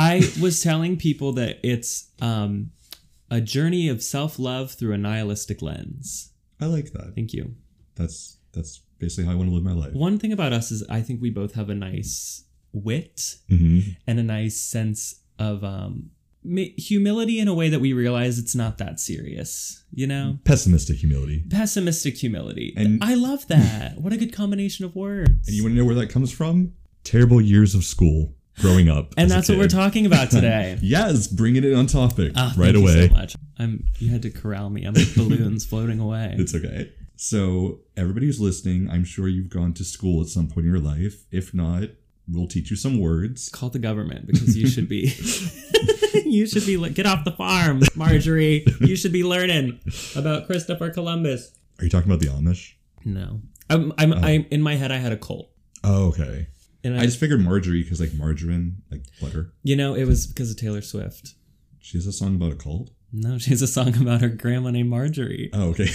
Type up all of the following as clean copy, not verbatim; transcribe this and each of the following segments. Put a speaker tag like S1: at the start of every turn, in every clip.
S1: I was telling people that it's a journey of self-love through a nihilistic lens.
S2: I like that.
S1: Thank you.
S2: That's basically how I want to live my life.
S1: One thing about us is I think we both have a nice wit
S2: Mm-hmm.
S1: and a nice sense of humility in a way that we realize it's not that serious, you know?
S2: Pessimistic humility.
S1: Pessimistic humility.
S2: And
S1: I love that. What a good combination of words.
S2: And you want to know where that comes from? Terrible years of school growing up.
S1: And
S2: as a
S1: that's what we're
S2: kid.
S1: talking about today.
S2: Yes, bringing it on topic
S1: Oh,
S2: right
S1: thank you
S2: away.
S1: so much. You had to corral me. I'm like balloons floating away.
S2: It's okay. So everybody who's listening, I'm sure you've gone to school at some point in your life. If not, we'll teach you some words.
S1: Call the government because you should be get off the farm, Marjorie. You should be learning about Christopher Columbus.
S2: Are you talking about the Amish?
S1: No. I'm in my head I had a cult.
S2: Oh, okay.
S1: And
S2: I just figured Marjorie because like margarine, like butter.
S1: you know, it was because of Taylor Swift.
S2: She has a song about a cult?
S1: No, she has a song about her grandma named Marjorie.
S2: Oh, okay.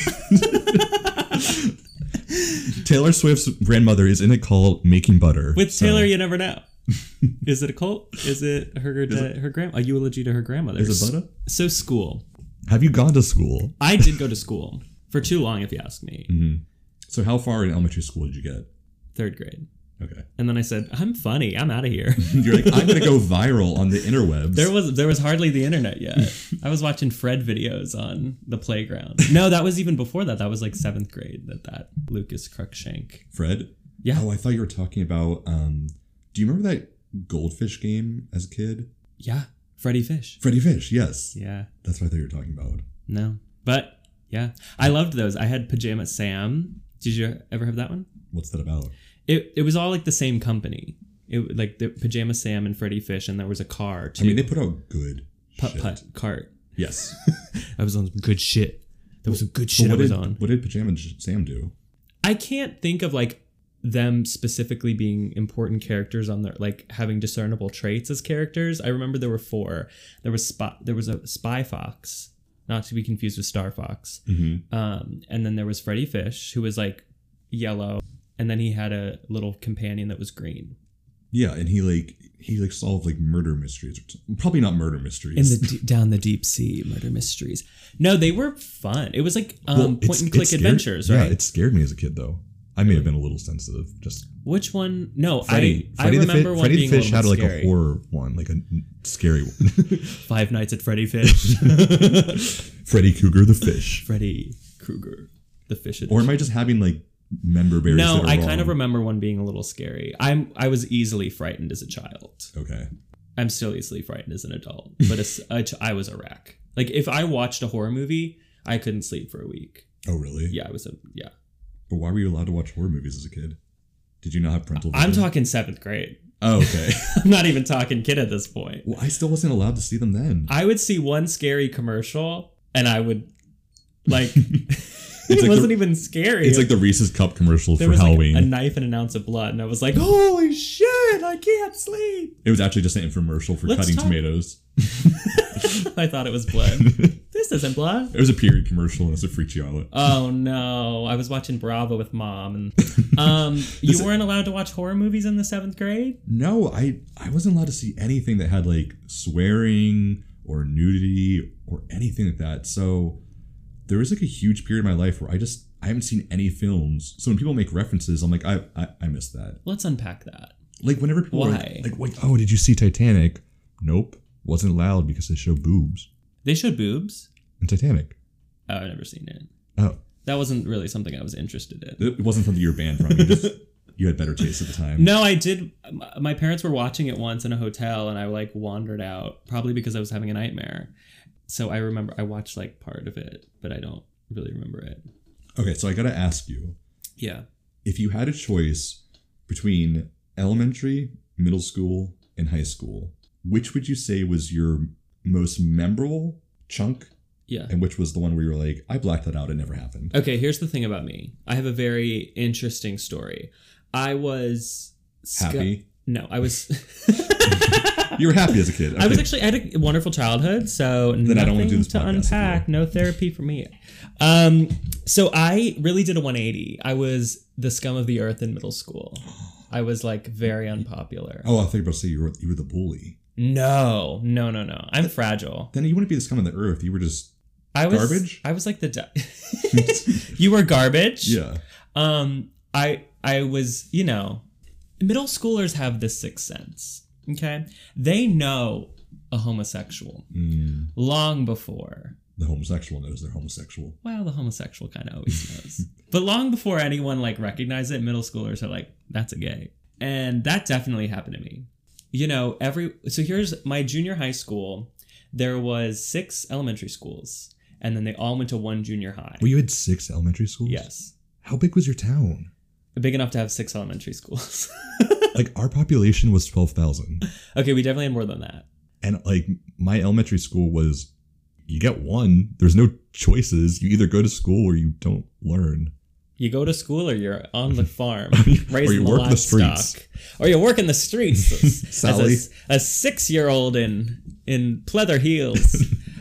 S2: Taylor Swift's grandmother is in a cult making butter.
S1: With Taylor, you never know. Is it a cult? Is it her grandma? A eulogy to her grandmother?
S2: Is it butter?
S1: So school.
S2: Have you gone to school?
S1: I did go to school for too long, if you ask me.
S2: Mm-hmm. So how far in elementary school did you get?
S1: 3rd grade.
S2: Okay.
S1: And then I said, I'm funny. I'm out of here.
S2: You're like, I'm going to go viral on the interwebs.
S1: There was hardly the internet yet. I was watching Fred videos on the playground. No, that was even before that. That was like 7th grade that Lucas Cruikshank.
S2: Fred?
S1: Yeah.
S2: Oh, I thought you were talking about, do you remember that Goldfish game as a kid?
S1: Yeah. Freddy Fish.
S2: Freddy Fish, yes.
S1: Yeah.
S2: That's what I thought you were talking about.
S1: No. But yeah. I loved those. I had Pajama Sam. Did you ever have that one?
S2: What's that about?
S1: It was all like the same company. It like the Pajama Sam and Freddy Fish, and there was a car too.
S2: I mean, they put out good
S1: Putt cart.
S2: Yes.
S1: I was on some good shit. There was some good shit I was on.
S2: What did Pajama Sam do?
S1: I can't think of like them specifically being important characters on their like having discernible traits as characters. I remember there were 4. There was a Spy Fox, not to be confused with Star Fox.
S2: Mm-hmm.
S1: And then there was Freddy Fish, who was like yellow, and then he had a little companion that was green.
S2: Yeah, and he solved like murder mysteries. Probably not murder mysteries.
S1: In down the deep sea, murder mysteries. No, they were fun. It was like point and click adventures, right?
S2: Yeah, it scared me as a kid though. I may have been a little sensitive. Just
S1: which one? No,
S2: Freddy
S1: I remember one
S2: Freddy
S1: being
S2: the Fish
S1: a
S2: had
S1: little
S2: like
S1: scary.
S2: a horror one, like a scary one.
S1: Five Nights at Freddy Fish.
S2: Freddy Krueger the Fish.
S1: Freddy Krueger the Fish.
S2: Or am I just having like member berries?
S1: No,
S2: that are
S1: I
S2: wrong?
S1: kind of remember one being a little scary. I was easily frightened as a child.
S2: Okay.
S1: I'm still easily frightened as an adult, but I was a wreck. Like if I watched a horror movie, I couldn't sleep for a week.
S2: Oh really?
S1: Yeah, yeah.
S2: But why were you allowed to watch horror movies as a kid? Did you not have parental vision?
S1: I'm talking 7th grade.
S2: Oh, okay.
S1: I'm not even talking kid at this point.
S2: Well, I still wasn't allowed to see them then.
S1: I would see one scary commercial and I would like
S2: It's
S1: it
S2: like
S1: wasn't even scary.
S2: It's like the Reese's Cup commercial
S1: there
S2: for
S1: was
S2: Halloween.
S1: like a knife and an ounce of blood, and I was like, "Holy shit! I can't sleep."
S2: It was actually just an infomercial for
S1: Let's
S2: cutting
S1: talk-
S2: tomatoes.
S1: I thought it was blood. This isn't blood.
S2: It was a period commercial, and it's a freak you out.
S1: Oh no! I was watching Bravo with mom, and you weren't allowed to watch horror movies in the 7th grade.
S2: No, I wasn't allowed to see anything that had like swearing or nudity or anything like that. So there was like a huge period of my life where I haven't seen any films. So when people make references, I'm like, I missed that.
S1: Let's unpack that.
S2: Like whenever people are
S1: Why?
S2: like, wait, oh, did you see Titanic? Nope, wasn't allowed because they show boobs
S1: They showed boobs.
S2: in Titanic.
S1: Oh, I've never seen it.
S2: Oh,
S1: That wasn't really something I was interested in.
S2: it wasn't something you were banned from. You had better taste at the time.
S1: No, I did. My parents were watching it once in a hotel, and I like wandered out, probably because I was having a nightmare. So I remember I watched like part of it, but I don't really remember it.
S2: Okay, so I gotta ask you,
S1: Yeah.
S2: if you had a choice between elementary, middle school, and high school, which would you say was your most memorable chunk?
S1: Yeah.
S2: And which was the one where you were like, I blacked that out, it never happened?
S1: Okay, here's the thing about me. I have a very interesting story. I was...
S2: Happy?
S1: No, I was...
S2: You were happy as a kid.
S1: I was
S2: Okay.
S1: actually... I had a wonderful childhood, so
S2: Then I don't want to do
S1: nothing
S2: this
S1: to
S2: podcast with
S1: unpack.
S2: you.
S1: No therapy for me. So I really did a 180. I was the scum of the earth in middle school. I was like very unpopular.
S2: Oh, I thought you were about to say you were the bully.
S1: No. I'm fragile.
S2: Then you wouldn't be the scum of the earth. You were just
S1: I was
S2: garbage?
S1: I was like you were garbage?
S2: Yeah.
S1: I was, middle schoolers have this sixth sense. Okay? They know a homosexual long before.
S2: The homosexual knows they're homosexual.
S1: Well, the homosexual kind of always knows. But long before anyone like recognized it, middle schoolers are like, that's a gay. And that definitely happened to me. So here's my junior high school. There was 6 elementary schools, and then they all went to one junior high.
S2: Well, you had 6 elementary schools?
S1: Yes.
S2: How big was your town?
S1: Big enough to have 6 elementary schools.
S2: Like, our population was 12,000.
S1: Okay, we definitely had more than that.
S2: And, like, my elementary school was, you get one. There's no choices. You either go to school or you don't learn.
S1: You go to school or you're on the farm,
S2: or you work the streets.
S1: Or you work in the streets.
S2: Sally.
S1: As a 6-year-old in pleather heels.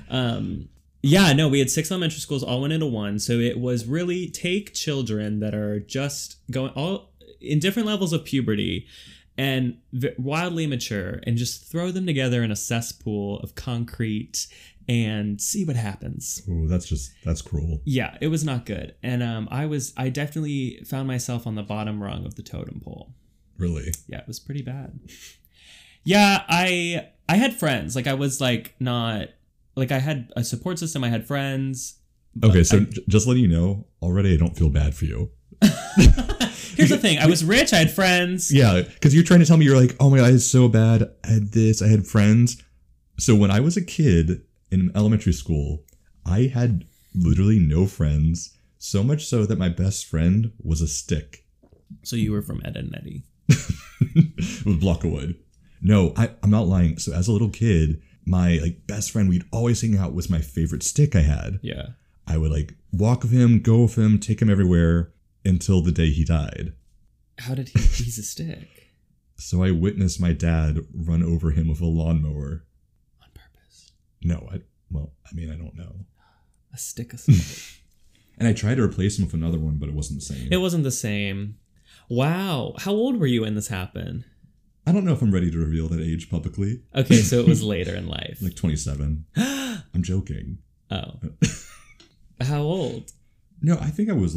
S1: We had 6 elementary schools, all went into one. So it was really take children that are just going all in different levels of puberty and wildly mature and just throw them together in a cesspool of concrete and see what happens.
S2: Oh, that's cruel.
S1: Yeah, it was not good. And I definitely found myself on the bottom rung of the totem pole.
S2: Really?
S1: Yeah, it was pretty bad. Yeah, I had friends. Like I was like not like I had a support system. I had friends.
S2: Okay, so just letting you know, already I don't feel bad for you.
S1: Here's the thing. I was rich. I had friends.
S2: Yeah, because you're trying to tell me you're like, oh my God, it's so bad. I had this. I had friends. So when I was a kid in elementary school, I had literally no friends. So much so that my best friend was a stick.
S1: So you were from Ed and Eddie.
S2: With a block of wood. No, I'm not lying. So as a little kid, my best friend we'd always hang out was my favorite stick I had.
S1: Yeah.
S2: I would walk with him, go with him, take him everywhere until the day he died.
S1: How did he's a stick?
S2: So I witnessed my dad run over him with a lawnmower.
S1: On purpose?
S2: No, I don't know.
S1: A stick assault.
S2: And I tried to replace him with another one, but it wasn't the same.
S1: It wasn't the same. Wow. How old were you when this happened?
S2: I don't know if I'm ready to reveal that age publicly.
S1: Okay, so it was later in life.
S2: 27. I'm joking.
S1: Oh. How old?
S2: No, I think I was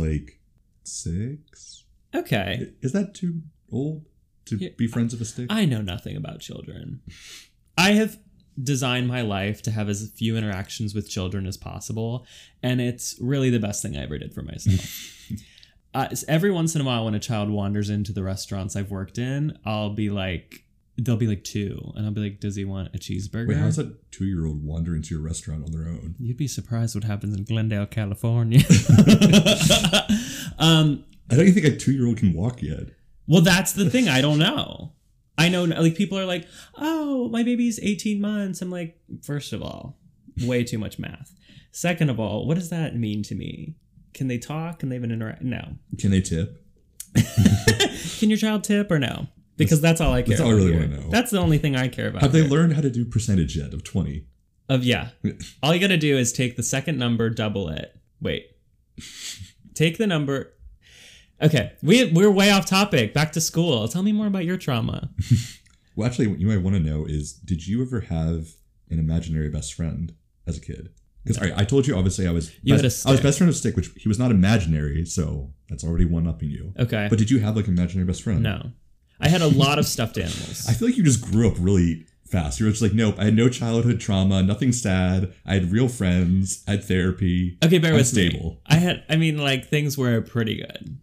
S2: 6.
S1: Okay.
S2: Is that too old to be friends with a stick?
S1: I know nothing about children. I have designed my life to have as few interactions with children as possible, and it's really the best thing I ever did for myself. Every once in a while when a child wanders into the restaurants I've worked in, I'll be like, they'll be 2, and I'll be like, does he want a cheeseburger?
S2: Wait, how's a 2-year-old wander into your restaurant on their own?
S1: You'd be surprised what happens in Glendale, California.
S2: I don't even think a 2-year-old can walk yet.
S1: Well, that's the thing. I don't know. I know, people are like, oh, my baby's 18 months. I'm like, first of all, way too much math. Second of all, what does that mean to me? Can they talk? Can they have an interaction? No.
S2: Can they tip?
S1: Can your child tip or no? Because that's all I care about.
S2: That's all I really want to know.
S1: That's the only thing I care about.
S2: Have they learned how to do percentage yet of 20?
S1: Yeah. All you got to do is take the second number, double it. Wait. Take the number. Okay. We're way off topic. Back to school. Tell me more about your trauma.
S2: Well, actually, what you might want to know is, did you ever have an imaginary best friend as a kid? Because I told you, obviously, I was best friend of Stick, which he was not imaginary, so that's already one-upping you.
S1: Okay.
S2: But did you have an imaginary best friend?
S1: No. I had a lot of stuffed animals.
S2: I feel like you just grew up really fast. You were just like, nope, I had no childhood trauma, nothing sad. I had real friends, I had therapy.
S1: Okay, bear with
S2: stable.
S1: me. Things were pretty good.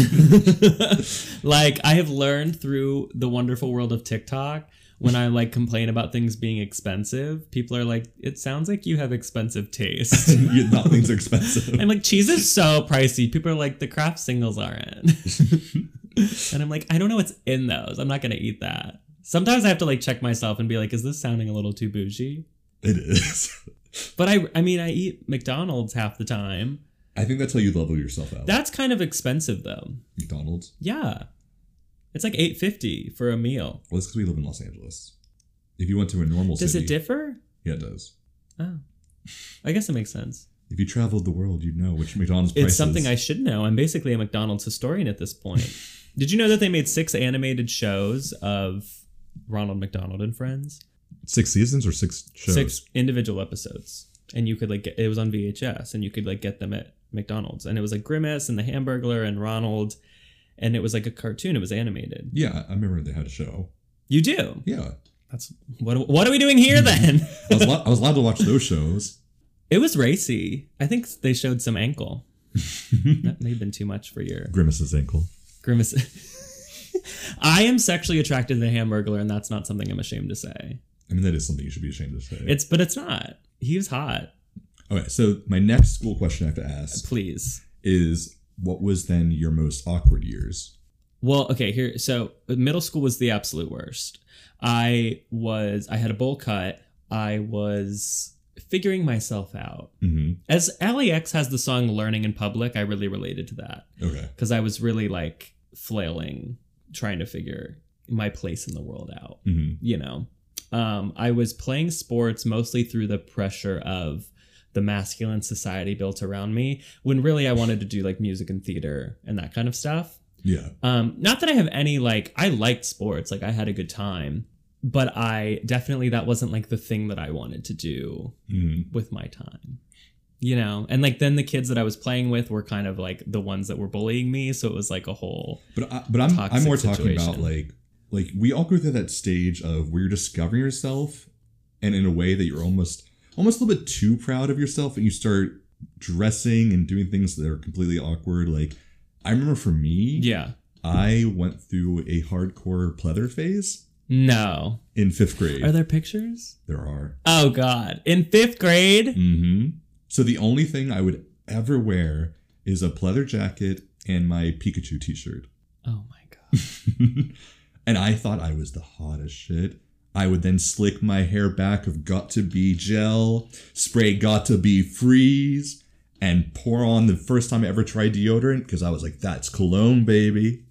S1: I have learned through the wonderful world of TikTok, when I complain about things being expensive, people are like, it sounds like you have expensive taste.
S2: Nothing's expensive.
S1: I'm like, cheese is so pricey. People are like, the Kraft singles aren't. And I'm like, I don't know what's in those. I'm not going to eat that. Sometimes I have to check myself and be like, is this sounding a little too bougie?
S2: It is.
S1: But I eat McDonald's half the time.
S2: I think that's how you level yourself out.
S1: That's kind of expensive though.
S2: McDonald's?
S1: Yeah. It's like $8.50 for a meal.
S2: Well, it's because we live in Los Angeles. If you went to a normal city...
S1: Does it differ?
S2: Yeah, it does.
S1: Oh. I guess it makes sense.
S2: If you traveled the world, you'd know which McDonald's price
S1: It's something I should know. I'm basically a McDonald's historian at this point. Did you know that they made 6 animated shows of Ronald McDonald and Friends?
S2: 6 seasons or 6 shows?
S1: 6 individual episodes, and you could like it was on VHS, and you could like get them at McDonald's, and it was like Grimace and the Hamburglar and Ronald, and it was like a cartoon. It was animated.
S2: Yeah, I remember they had a show.
S1: You do?
S2: Yeah.
S1: That's what are we doing here then?
S2: I was allowed to watch those shows.
S1: It was racy. I think they showed some ankle. That may have been too much for your
S2: Grimace's ankle.
S1: Grimace. I am sexually attracted to the Hamburglar, and that's not something I'm ashamed to say.
S2: I mean, that is something you should be ashamed to say.
S1: But it's not. He was hot.
S2: Okay, so my next school question I have to ask,
S1: Please.
S2: is what was then your most awkward years?
S1: Well, okay, here. So middle school was the absolute worst. I had a bowl cut. I was figuring myself out.
S2: Mm-hmm.
S1: As LAX has the song Learning in Public, I really related to that.
S2: Okay.
S1: Because I was really like flailing, trying to figure my place in the world out.
S2: Mm-hmm.
S1: You know, I was playing sports mostly through the pressure of the masculine society built around me, when really I wanted to do like music and theater and that kind of stuff.
S2: Yeah.
S1: Not that I have any like, I liked sports, like I had a good time, but that wasn't like the thing that I wanted to do with my time, you know? And like, then the kids that I was playing with were kind of like the ones that were bullying me. So it was like a whole,
S2: but I'm more talking
S1: situation.
S2: about like we all go through that stage of where you're discovering yourself, and in a way that you're almost a little bit too proud of yourself, and you start dressing and doing things that are completely awkward. Like, I remember for me,
S1: yeah,
S2: I went through a hardcore pleather phase.
S1: No.
S2: In 5th grade.
S1: Are there pictures?
S2: There are.
S1: Oh, God. In 5th grade?
S2: Mm-hmm. So the only thing I would ever wear is a pleather jacket and my Pikachu t-shirt.
S1: Oh, my God.
S2: And I thought I was the hottest shit. I would then slick my hair back of Got to Be gel, spray Got to Be Freeze, and pour on the first time I ever tried deodorant, because I was like, that's cologne, baby.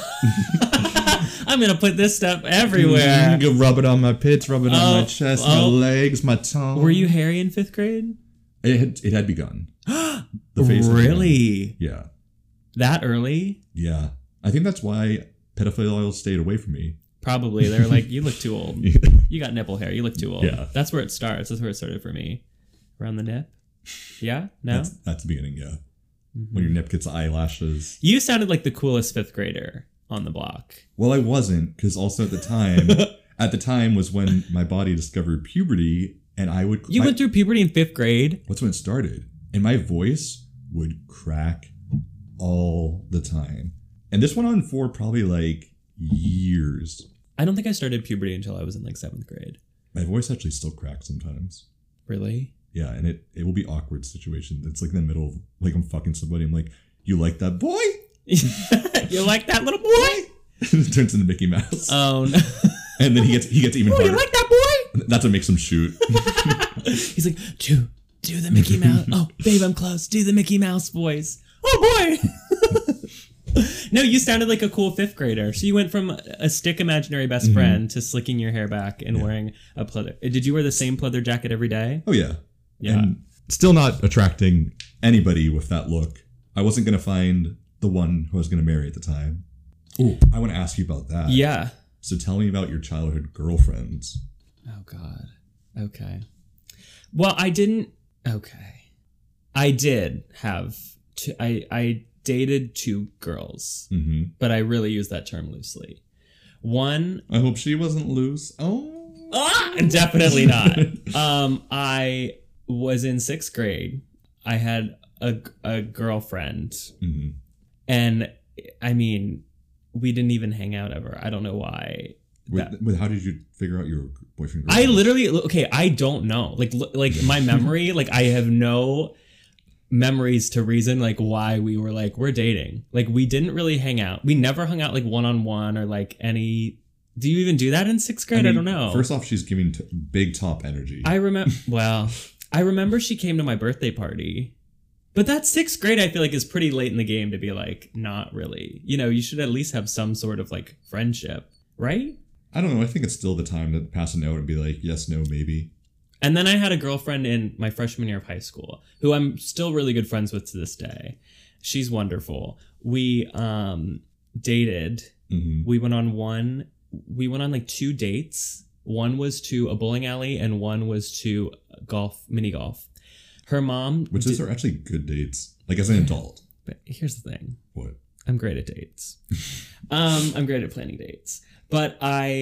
S1: I'm going to put this stuff everywhere.
S2: Rub it on my pits, rub it on my chest, my legs, my tongue.
S1: Were you hairy in 5th grade?
S2: It had begun.
S1: The face really?
S2: Yeah.
S1: That early?
S2: Yeah. I think that's why pedophiles stayed away from me.
S1: Probably. They were like, you look too old. You got nipple hair. You look too old.
S2: Yeah.
S1: That's where it starts. That's where it started for me. Around the nip? Yeah? No?
S2: That's the beginning, yeah. Mm-hmm. When your nip gets eyelashes.
S1: You sounded like the coolest 5th grader on the block.
S2: Well, I wasn't, because also at the time was when my body discovered puberty, and I would...
S1: You went through puberty in 5th grade?
S2: That's when it started. And my voice would crack all the time. And this went on for probably like years.
S1: I don't think I started puberty until I was in like 7th grade.
S2: My voice actually still cracks sometimes.
S1: Really?
S2: Yeah, and it will be awkward situation. It's like in the middle of, like, I'm fucking somebody. I'm like, you like that boy?
S1: You like that little boy?
S2: It turns into Mickey Mouse.
S1: Oh, no.
S2: And then he gets even harder.
S1: You like that boy?
S2: That's what makes him shoot.
S1: He's like, do the Mickey Mouse. Oh, babe, I'm close. Do the Mickey Mouse voice. Oh, boy. No, you sounded like a cool 5th grader. So you went from a stick imaginary best friend to slicking your hair back and wearing a pleather. Did you wear the same pleather jacket every day?
S2: Oh, yeah.
S1: Yeah.
S2: And still not attracting anybody with that look. I wasn't going to find the one who I was going to marry at the time. Ooh, I want to ask you about that.
S1: Yeah.
S2: So tell me about your childhood girlfriends.
S1: Oh, God. Okay. Well, I didn't... Okay. I did have... I dated 2 girls, but I really use that term loosely. One...
S2: I hope she wasn't loose. Oh.
S1: Definitely not. I was in 6th grade. I had a girlfriend. And, I mean... We didn't even hang out ever. I don't know why.
S2: How did you figure out your boyfriend?
S1: I literally, I don't know. Like my memory, like I have no memories to reason like why we were like, we're dating. Like we didn't really hang out. We never hung out like one-on-one or like any... Do you even do that in 6th grade? I don't know.
S2: First off, she's giving big top energy.
S1: I remember she came to my birthday party. But that 6th grade, I feel like, is pretty late in the game to be like, not really. You know, you should at least have some sort of like friendship, right?
S2: I don't know. I think it's still the time to pass a note and be like, yes, no, maybe.
S1: And then I had a girlfriend in my freshman year of high school who I'm still really good friends with to this day. She's wonderful. We dated. We went on like 2 dates One was to a bowling alley and one was to mini golf. Her mom...
S2: Which those are actually good dates. Like as an adult.
S1: But here's the thing.
S2: What?
S1: I'm great at dates. I'm great at planning dates. But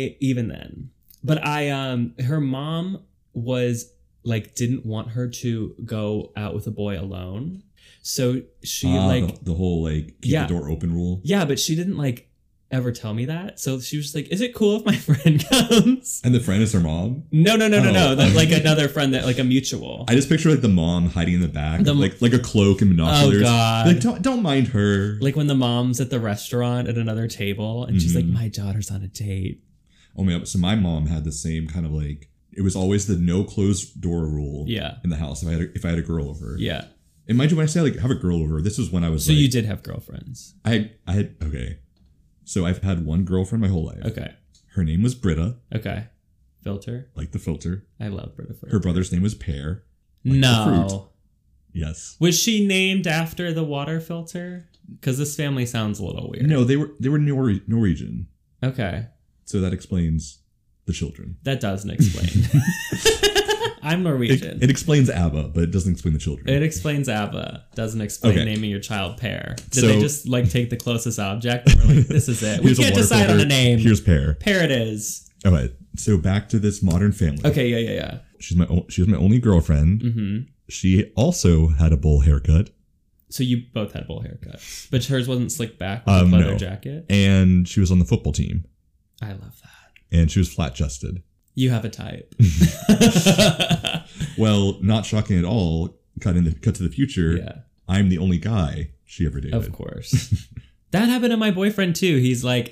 S1: her mom was like, didn't want her to go out with a boy alone. So she
S2: the whole like keep the door open rule.
S1: Yeah, but she didn't like ever tell me that. So she was just like, is it cool if my friend comes?
S2: And the friend is her mom?
S1: No. Like another friend that like a mutual.
S2: I just picture like the mom hiding in the back, like a cloak and binoculars.
S1: Oh God.
S2: Like don't mind her.
S1: Like when the mom's at the restaurant at another table and she's like, my daughter's on a date.
S2: Oh my God. So my mom had the same kind of like, it was always the no closed door rule in the house if I had a girl over.
S1: Yeah.
S2: And mind you, when I say like have a girl over, this was when I was
S1: So you did have girlfriends.
S2: I had, okay. So I've had one girlfriend my whole life.
S1: Okay.
S2: Her name was Britta.
S1: Okay. Filter.
S2: Like the filter.
S1: I love Britta Filter.
S2: Her brother's name was Pear.
S1: Like no.
S2: The fruit. Yes.
S1: Was she named after the water filter? Because this family sounds a little weird.
S2: No, they were Norwegian.
S1: Okay.
S2: So that explains the children.
S1: That doesn't explain. I'm Norwegian.
S2: It explains ABBA, but it doesn't explain the children.
S1: It explains ABBA. Doesn't explain naming your child Pear. Did they just like take the closest object and we're like, this is it. We can't decide on a name.
S2: Here's Pear.
S1: Pear it is.
S2: All right. So back to this modern family.
S1: Okay. Yeah.
S2: She was my only girlfriend. Mm-hmm. She also had a bowl haircut.
S1: So you both had bowl haircuts, but hers wasn't slicked back with a leather jacket.
S2: And she was on the football team.
S1: I love that.
S2: And she was flat chested.
S1: You have a type.
S2: Well, not shocking at all. Cut to the future.
S1: Yeah.
S2: I'm the only guy she ever dated.
S1: Of course. That happened to my boyfriend too. He's like,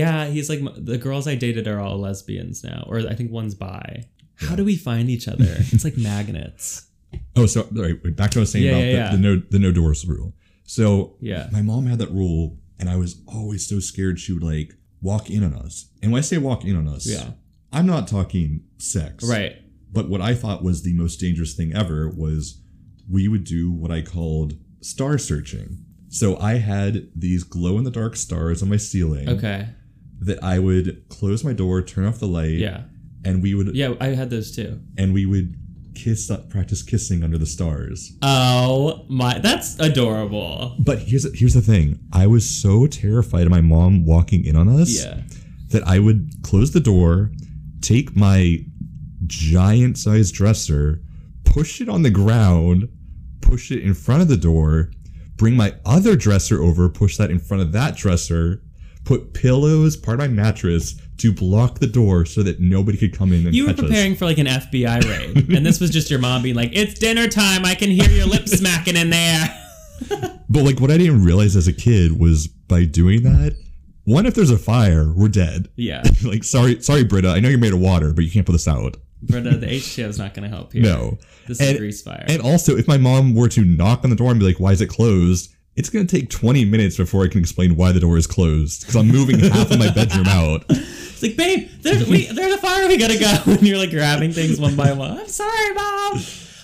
S1: the girls I dated are all lesbians now. Or I think one's bi. Yeah. How do we find each other? It's like magnets.
S2: Oh, so back to what I was saying about the no doors rule. So my mom had that rule and I was always so scared she would like walk in on us. And when I say walk in on us, I'm not talking sex.
S1: Right.
S2: But what I thought was the most dangerous thing ever was we would do what I called star searching. So I had these glow-in-the-dark stars on my ceiling.
S1: Okay.
S2: That I would close my door, turn off the light.
S1: Yeah.
S2: And we would...
S1: Yeah, I had those too.
S2: And we would practice kissing under the stars.
S1: Oh my... That's adorable.
S2: But here's the thing. I was so terrified of my mom walking in on us that I would close the door, take my giant-sized dresser, push it on the ground, push it in front of the door, bring my other dresser over, push that in front of that dresser, put pillows, part of my mattress, to block the door so that nobody could come in and
S1: You were preparing for like an FBI raid, and this was just your mom being like, it's dinner time, I can hear your lips smacking in there.
S2: But like what I didn't realize as a kid was by doing that, one, if there's a fire, we're dead.
S1: Yeah.
S2: Like, sorry, Britta, I know you're made of water, but you can't put this out.
S1: Britta, the H2O is not going to help here.
S2: No.
S1: This is grease fire.
S2: And also, if my mom were to knock on the door and be like, why is it closed? It's going to take 20 minutes before I can explain why the door is closed. Because I'm moving half of my bedroom out.
S1: It's like, babe, there's a fire, we got to go. And you're like grabbing things one by one. I'm sorry, Mom.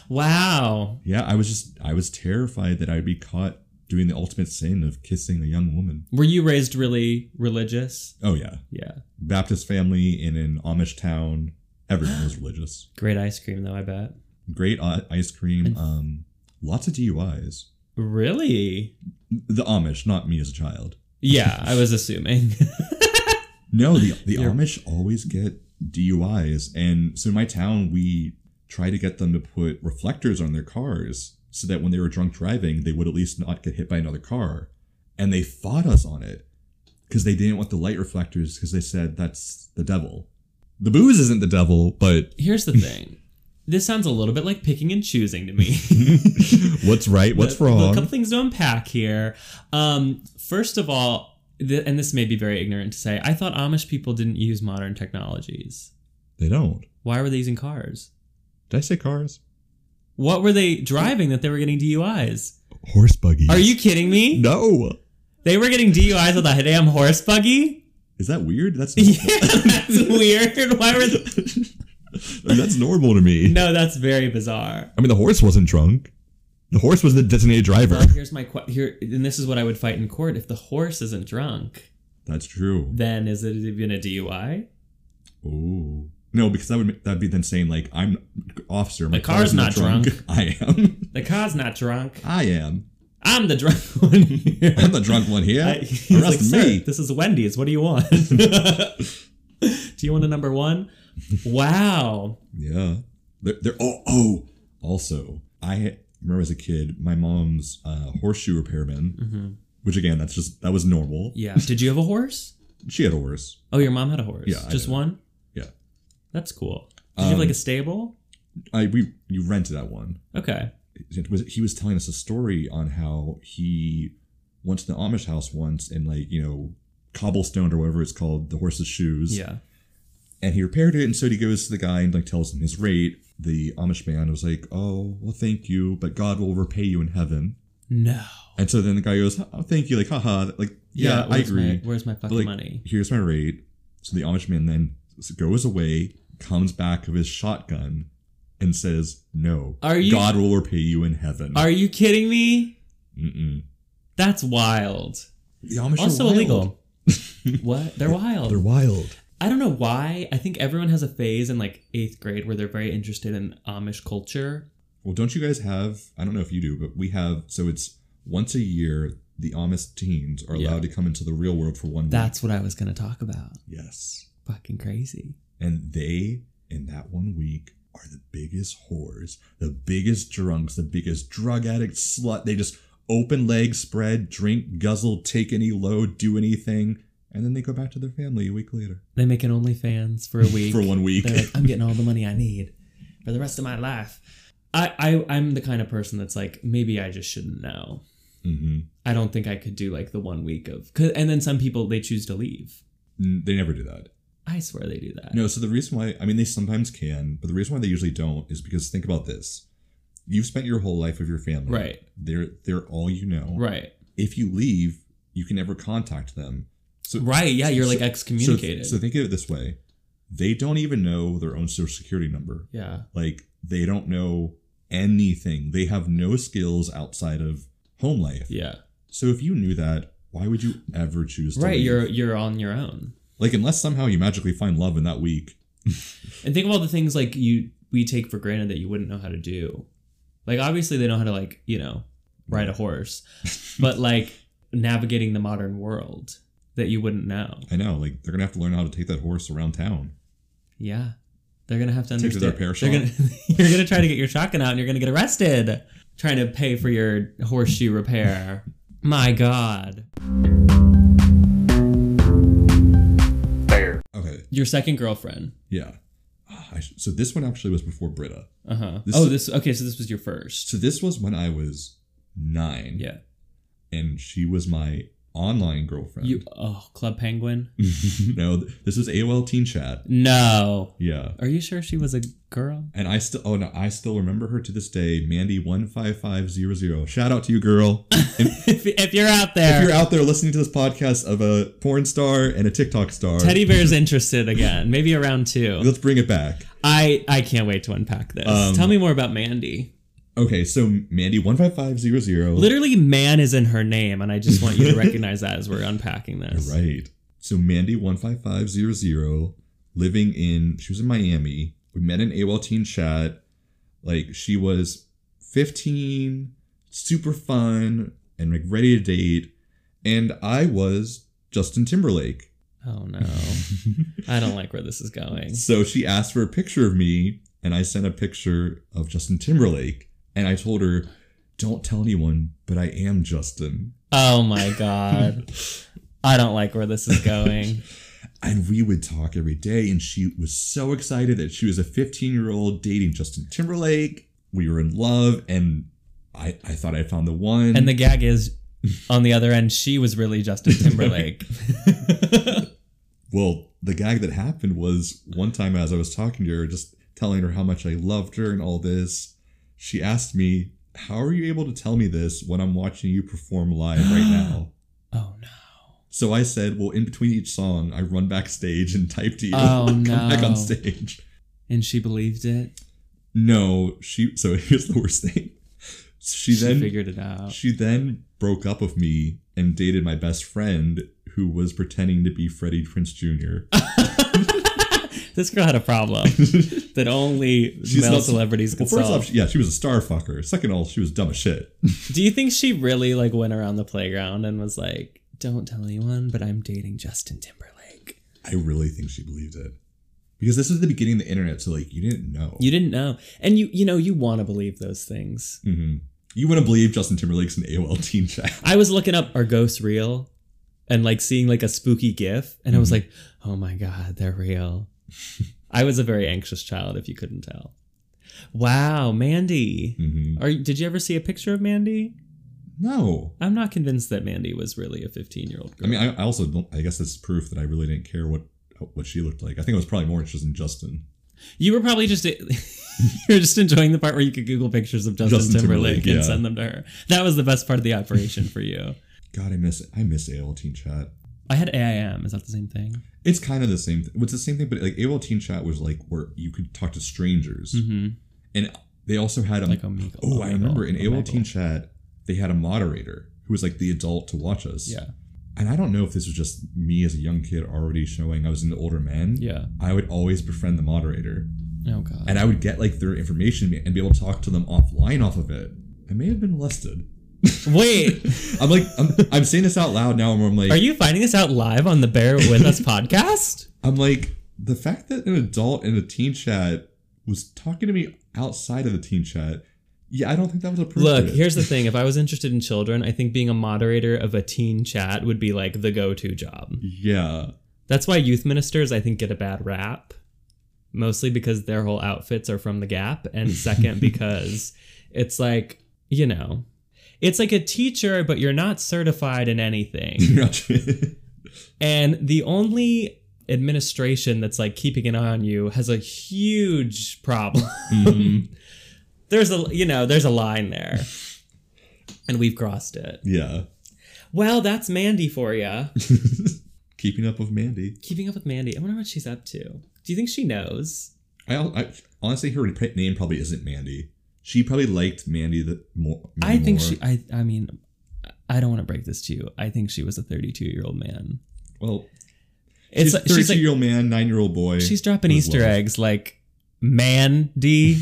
S1: Wow.
S2: Yeah, I was terrified that I'd be caught doing the ultimate sin of kissing a young woman.
S1: Were you raised really religious?
S2: Oh, yeah.
S1: Yeah.
S2: Baptist family in an Amish town. Everyone was religious.
S1: Great ice cream, though, I bet.
S2: Great ice cream. Lots of DUIs.
S1: Really?
S2: The Amish, not me as a child.
S1: Yeah, I was assuming.
S2: No, the Amish always get DUIs. And so in my town, we try to get them to put reflectors on their cars so that when they were drunk driving, they would at least not get hit by another car. And they fought us on it because they didn't want the light reflectors because they said that's the devil. The booze isn't the devil, but...
S1: Here's the thing. This sounds a little bit like picking and choosing to me.
S2: What's right? What's wrong?
S1: A couple things to unpack here. First of all, and this may be very ignorant to say, I thought Amish people didn't use modern technologies.
S2: They don't.
S1: Why were they using cars?
S2: Did I say cars?
S1: What were they driving that they were getting DUIs?
S2: Horse buggies.
S1: Are you kidding me?
S2: No.
S1: They were getting DUIs with a damn horse buggy?
S2: Is that weird? That's
S1: that's weird. Why were
S2: that's normal to me.
S1: No, that's very bizarre.
S2: I mean, the horse wasn't drunk. The horse was the designated driver.
S1: Well, here's my and this is what I would fight in court. If the horse isn't drunk,
S2: that's true.
S1: Then is it even a DUI?
S2: Oh. No, because that'd be then saying like, I'm officer. My
S1: The car's not drunk.
S2: I am.
S1: The car's not drunk.
S2: I am.
S1: I'm the drunk one here.
S2: I'm the drunk one here.
S1: He's like,
S2: Arrest
S1: sir,
S2: me.
S1: this is Wendy's. What do you want? Do you want a number one? Wow.
S2: Yeah. They're also, I remember as a kid, my mom's horseshoe repairman, which again, that was normal.
S1: Yeah. Did you have a horse?
S2: She had a horse.
S1: Oh, your mom had a horse?
S2: Yeah.
S1: Just one?
S2: Yeah.
S1: That's cool. Did you have like a stable?
S2: You rented that one.
S1: Okay.
S2: He was telling us a story on how he went to the Amish house once and like, cobblestone or whatever it's called, the horse's shoes. Yeah. And he repaired it, and so he goes to the guy and like tells him his rate. The Amish man was like, "Oh, well, thank you, but God will repay you in heaven."
S1: No.
S2: And so then the guy goes, "Oh, thank you," like, haha, like, yeah, I agree.
S1: Where's my fucking money?
S2: Here's my rate. So the Amish man then goes away, comes back with his shotgun, and says, "No, God will repay you in heaven."
S1: Are you kidding me?
S2: Mm-mm.
S1: That's wild.
S2: The Amish
S1: also
S2: are wild.
S1: illegal. What? They're wild.
S2: They're wild.
S1: I don't know why. I think everyone has a phase in like 8th grade where they're very interested in Amish culture.
S2: Well, don't you guys have, I don't know if you do, but we have, so it's once a year, the Amish teens are allowed to come into the real world for 1 week.
S1: That's what I was going to talk about.
S2: Yes.
S1: Fucking crazy.
S2: And they, in that 1 week, are the biggest whores, the biggest drunks, the biggest drug addicts, slut. They just open legs, spread, drink, guzzle, take any load, do anything. And then they go back to their family a week later.
S1: They make an OnlyFans for a week.
S2: For 1 week.
S1: They're like, I'm getting all the money I need for the rest of my life. I'm the kind of person that's like, maybe I just shouldn't know. Mm-hmm. I don't think I could do like the 1 week of... And then some people, they choose to leave.
S2: They never do that.
S1: I swear they do that.
S2: No, so the reason why... I mean, they sometimes can, but the reason why they usually don't is because think about this. You've spent your whole life with your family.
S1: Right.
S2: They're all you know.
S1: Right.
S2: If you leave, you can never contact them. So,
S1: right, yeah, you're like excommunicated.
S2: So think of it this way. They don't even know their own social security number.
S1: Yeah.
S2: Like, they don't know anything. They have no skills outside of home life.
S1: Yeah.
S2: So if you knew that, why would you ever choose to
S1: leave? You're on your own.
S2: Like, unless somehow you magically find love in that week.
S1: And think of all the things like we take for granted that you wouldn't know how to do. Like, obviously they know how to like, ride a horse. But like navigating the modern world that you wouldn't know.
S2: I know, like they're gonna have to learn how to take that horse around town.
S1: Yeah, they're gonna have to understand.
S2: Take their repair
S1: you're gonna try to get your shotgun out, and you're gonna get arrested trying to pay for your horseshoe repair. My God.
S2: Fair. Okay.
S1: Your second girlfriend.
S2: Yeah. So this one actually was before Britta.
S1: Uh-huh. So this was your first.
S2: So this was when I was 9.
S1: Yeah.
S2: And she was my online girlfriend.
S1: Club Penguin?
S2: No, this was AOL Teen Chat.
S1: No.
S2: Yeah.
S1: Are you sure she was a girl?
S2: And I still remember her to this day, Mandy15500. Shout out to you, girl.
S1: if you're out there.
S2: If you're out there listening to this podcast of a porn star and a TikTok star.
S1: Teddy Bear's interested again. Maybe around 2.
S2: Let's bring it back.
S1: I can't wait to unpack this. Tell me more about Mandy.
S2: Okay, so Mandy15500.
S1: Literally, man is in her name, and I just want you to recognize that as we're unpacking this.
S2: Right. So Mandy15500, she was in Miami. We met in AOL Teen Chat. Like, she was 15, super fun, and like ready to date. And I was Justin Timberlake.
S1: Oh no. I don't like where this is going.
S2: So she asked for a picture of me, and I sent a picture of Justin Timberlake. And I told her, don't tell anyone, but I am Justin.
S1: Oh my God. I don't like where this is going.
S2: And we would talk every day. And she was so excited that she was a 15-year-old dating Justin Timberlake. We were in love. And I thought I found the one.
S1: And the gag is, on the other end, she was really Justin Timberlake.
S2: Well, the gag that happened was one time as I was talking to her, just telling her how much I loved her and all this, she asked me, how are you able to tell me this when I'm watching you perform live right now?
S1: Oh, no. So
S2: I said, well, in between each song, I run backstage and type to you.
S1: Oh,
S2: and
S1: no.
S2: Come back on stage.
S1: And she believed it?
S2: No. So here's the worst thing. She then
S1: figured it out.
S2: She then broke up with me and dated my best friend who was pretending to be Freddie Prinze Jr.
S1: This girl had a problem that only male celebrities could
S2: first
S1: solve.
S2: off, yeah, she was a star fucker. Second of all, she was dumb as shit.
S1: Do you think she really like went around the playground and was like, "Don't tell anyone, but I'm dating Justin Timberlake"?
S2: I really think she believed it. Because this was the beginning of the internet, so like you didn't know.
S1: You didn't know. And you want to believe those things.
S2: Mm-hmm. You want to believe Justin Timberlake's in AOL teen chat.
S1: I was looking up, are ghosts real? And like seeing like a spooky GIF. And I was like, oh my God, they're real. I was a very anxious child, if you couldn't tell. Wow, Mandy. Mm-hmm. Did you ever see a picture of Mandy?
S2: No.
S1: I'm not convinced that Mandy was really a 15-year-old girl.
S2: I mean, I also don't, I guess that's proof that I really didn't care what she looked like. I think I was probably more interested in Justin.
S1: You were probably just you're just enjoying the part where you could Google pictures of Justin Timberlake and send them to her. That was the best part of the operation for you.
S2: God, I miss AOL Teen Chat.
S1: I had AIM. Is that the same thing?
S2: It's kind of the same thing. It's the same thing, but like AOL Teen Chat was like where you could talk to strangers, and they also had
S1: like Omegle.
S2: Oh, I remember in AOL Teen Chat they had a moderator who was like the adult to watch us.
S1: Yeah.
S2: And I don't know if this was just me as a young kid already showing I was into older men.
S1: Yeah.
S2: I would always befriend the moderator.
S1: Oh, God.
S2: And I would get like their information and be able to talk to them offline off of it. I may have been molested.
S1: Wait.
S2: I'm saying this out loud now where I'm like...
S1: Are you finding this out live on the Bear With Us podcast?
S2: I'm like, the fact that an adult in a teen chat was talking to me outside of the teen chat... Yeah, I don't think that was appropriate.
S1: Look, here's the thing. If I was interested in children, I think being a moderator of a teen chat would be like the go-to job.
S2: Yeah.
S1: That's why youth ministers, I think, get a bad rap. Mostly because their whole outfits are from the Gap. And second, because it's like, it's like a teacher, but you're not certified in anything. And the only administration that's like keeping an eye on you has a huge problem. Mm-hmm. There's a line there, and we've crossed it.
S2: Yeah.
S1: Well, that's Mandy for you.
S2: Keeping up with Mandy.
S1: Keeping up with Mandy. I wonder what she's up to. Do you think she knows?
S2: I honestly, her name probably isn't Mandy. She probably liked Mandy more.
S1: I think she. I mean, I don't want to break this to you. I think she was a 32-year-old man.
S2: Well, she's a 32-year-old man, 9-year-old boy.
S1: She's dropping Easter eggs like Mandy.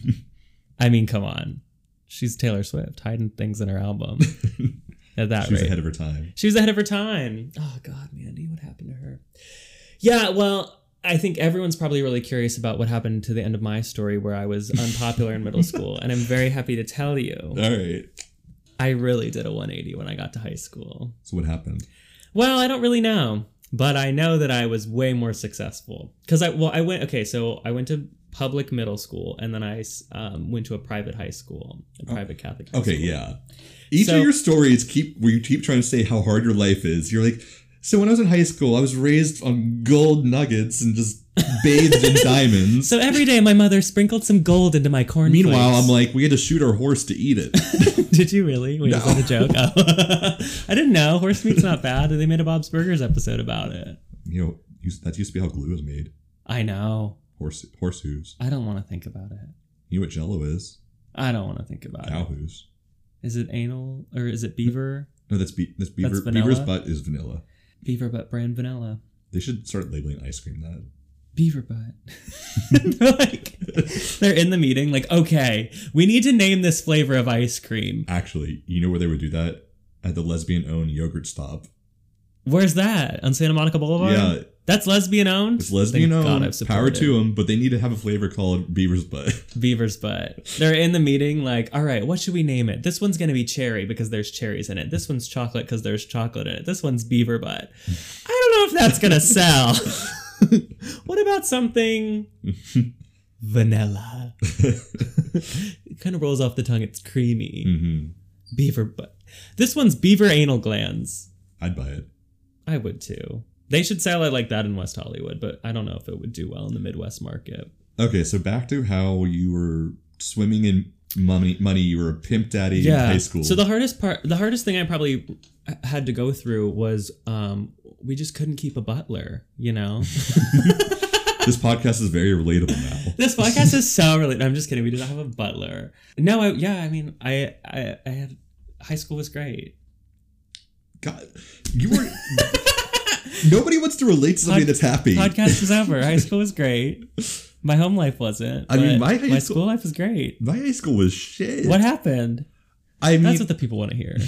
S1: I mean, come on. She's Taylor Swift, hiding things in her album. At that rate.
S2: She was ahead of her time.
S1: She was ahead of her time. Oh, God, Mandy, what happened to her? Yeah, well, I think everyone's probably really curious about what happened to the end of my story where I was unpopular in middle school, and I'm very happy to tell you.
S2: All right.
S1: I really did a 180 when I got to high school.
S2: So what happened?
S1: Well, I don't really know, but I know that I was way more successful. Because I went to public middle school, and then I went to a private high school, a private Catholic high school.
S2: Okay, yeah. Each of your stories where you keep trying to say how hard your life is. You're like, so when I was in high school, I was raised on gold nuggets and just bathed in diamonds.
S1: So every day my mother sprinkled some gold into my cornflakes.
S2: Meanwhile, I'm like, we had to shoot our horse to eat it.
S1: Did you really? Wait,
S2: no.
S1: Is that a joke? Oh. I didn't know. Horse meat's not bad. They made a Bob's Burgers episode about it.
S2: That used to be how glue was made.
S1: I know.
S2: Horse hooves.
S1: I don't want to think about it.
S2: You know what Jell-O is?
S1: I don't want to think about
S2: Cow hooves.
S1: Is it anal or is it beaver?
S2: No, that's beaver.
S1: That's vanilla?
S2: Beaver's butt is vanilla.
S1: Beaver butt brand vanilla.
S2: They should start labeling ice cream that.
S1: Beaver butt. They're in the meeting like, okay, we need to name this flavor of ice cream.
S2: Actually, you know where they would do that? At the lesbian-owned yogurt stop.
S1: Where's that? On Santa Monica Boulevard?
S2: Yeah.
S1: That's lesbian-owned?
S2: It's lesbian-owned. Power to them, but they need to have a flavor called Beaver's Butt.
S1: Beaver's Butt. They're in the meeting like, all right, what should we name it? This one's going to be cherry because there's cherries in it. This one's chocolate because there's chocolate in it. This one's Beaver Butt. I don't know if that's going to sell. What about something vanilla? It kind of rolls off the tongue. It's creamy. Mm-hmm. Beaver Butt. This one's Beaver Anal Glands.
S2: I'd buy it.
S1: I would too. They should sell it like that in West Hollywood, but I don't know if it would do well in the Midwest market.
S2: Okay, so back to how you were swimming in money. You were a pimp daddy in high school.
S1: So the hardest thing I probably had to go through was we just couldn't keep a butler,
S2: This podcast is very relatable now.
S1: This podcast is so relatable. I'm just kidding. We didn't have a butler. No, I had high school was great.
S2: God, you were. Nobody wants to relate to somebody that's happy.
S1: Podcast is over. High school was great. My home life wasn't.
S2: I mean,
S1: but
S2: my
S1: school life was great.
S2: My high school was shit.
S1: What happened?
S2: I mean,
S1: that's what the people want to hear.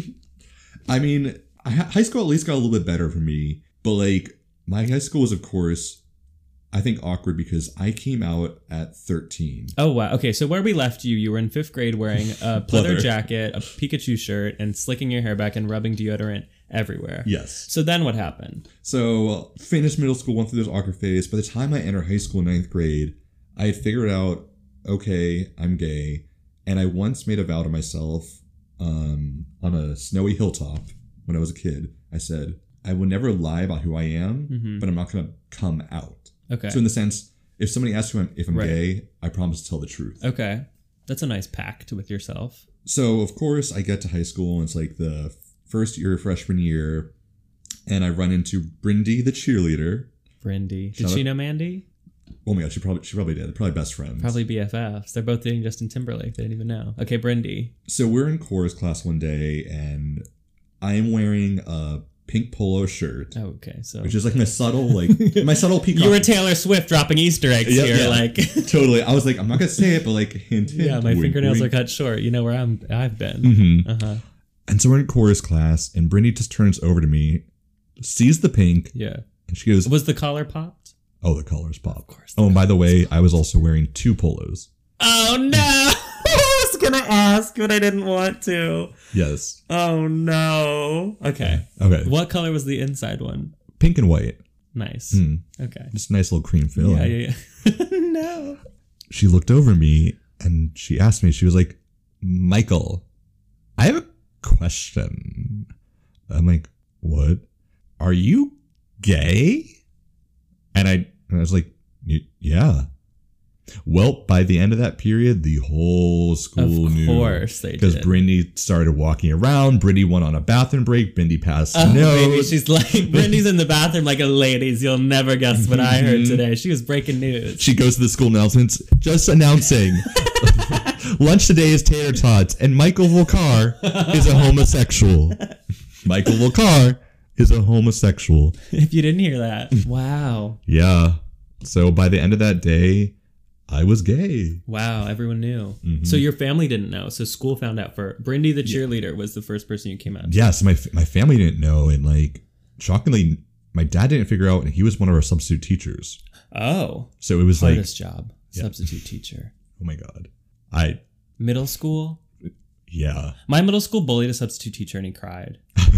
S2: I mean, high school at least got a little bit better for me. But like, my high school was, of course, I think awkward because I came out at 13.
S1: Oh, wow. Okay, so where we left you, you were in 5th grade wearing a leather jacket, a Pikachu shirt, and slicking your hair back and rubbing deodorant everywhere.
S2: Yes.
S1: So then what happened?
S2: So finished middle school, went through this awkward phase. By the time I entered high school in 9th grade, I had figured out, okay, I'm gay. And I once made a vow to myself on a snowy hilltop when I was a kid. I said, I will never lie about who I am, but I'm not going to come out.
S1: Okay.
S2: So in the sense, if somebody asks me if I'm gay, I promise to tell the truth.
S1: Okay. That's a nice pact with yourself.
S2: So, of course, I get to high school, and it's like the first year, freshman year, and I run into Brindy, the cheerleader.
S1: Brindy. Did she know Mandy?
S2: Oh my god, she probably did. They're probably best friends.
S1: Probably BFFs. They're both dating Justin Timberlake. They didn't even know. Okay, Brindy.
S2: So we're in chorus class one day, and I am wearing a pink polo shirt.
S1: Oh, okay. So
S2: which is like my subtle peacock.
S1: You were Taylor Swift dropping Easter eggs here,
S2: yeah.
S1: like
S2: totally. I was like, I'm not gonna say it, but like hint.
S1: Yeah, my fingernails are cut short. You know where I've been.
S2: Mm-hmm. And so we're in chorus class, and Brindy just turns over to me, sees the pink,
S1: yeah,
S2: and she goes,
S1: "Was the collar popped?"
S2: Oh, the collar's popped. Of
S1: course.
S2: Oh, and by the way, I was also wearing 2 polos.
S1: Oh no! I was gonna ask, but I didn't want to.
S2: Yes.
S1: Oh no. Okay.
S2: Okay.
S1: What color was the inside one?
S2: Pink and white.
S1: Nice. Okay.
S2: Just a nice little cream filling.
S1: Yeah. No.
S2: She looked over at me and she asked me, she was like, Michael, I have a question. I'm like, what? Are you gay? And I was like, yeah. Well, by the end of that period, the whole school knew.
S1: Of course they did.
S2: Because Brindy started walking around. Brindy went on a bathroom break. Brindy passed notes.
S1: Baby, she's like, Brindy's in the bathroom like, ladies, you'll never guess what I heard today. She was breaking news.
S2: She goes to the school announcements, just announcing, lunch today is tater tots, and Michael Volkar is a homosexual. Michael Volkar is a homosexual.
S1: If you didn't hear that. Wow.
S2: Yeah. So by the end of that day, I was gay.
S1: Wow, everyone knew. So your family didn't know. So school found out for Brindy, the cheerleader, was the first person you came out to.
S2: Yeah, so my family didn't know, and like shockingly, my dad didn't figure out, and he was one of our substitute teachers.
S1: Oh,
S2: so it was
S1: hardest job, substitute teacher.
S2: Oh my god,
S1: middle school.
S2: Yeah,
S1: my middle school bullied a substitute teacher, and he cried.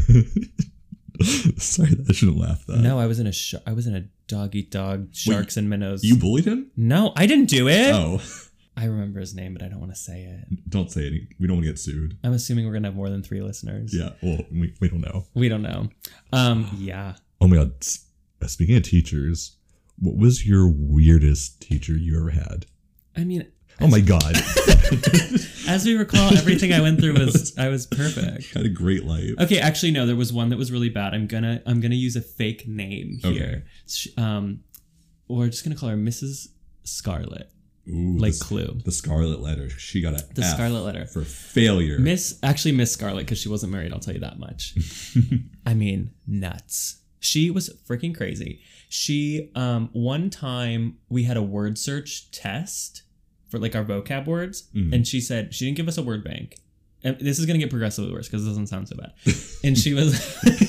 S2: Sorry, I shouldn't laugh. That
S1: no, I was in a dog eat dog, sharks and minnows.
S2: You bullied him?
S1: No, I didn't do it.
S2: Oh.
S1: I remember his name, but I don't want to say it.
S2: Don't say it. We don't want to get sued.
S1: I'm assuming we're going to have more than 3 listeners.
S2: Yeah, well, we don't know.
S1: We don't know. Yeah.
S2: Oh my god. Speaking of teachers, what was your weirdest teacher you ever had?
S1: I mean...
S2: Oh my god.
S1: As we recall, everything I went through I was perfect.
S2: Had a great life.
S1: Okay, actually no, there was one that was really bad. I'm gonna use a fake name here. Okay. We're just gonna call her Mrs. Scarlet.
S2: Ooh,
S1: like Clue.
S2: The Scarlet Letter. She got
S1: the F Scarlet Letter
S2: for failure.
S1: Miss Scarlet, because she wasn't married. I'll tell you that much. I mean, nuts. She was freaking crazy. She one time we had a word search test for like our vocab words, and she said she didn't give us a word bank. And this is gonna get progressively worse because it doesn't sound so bad. And she was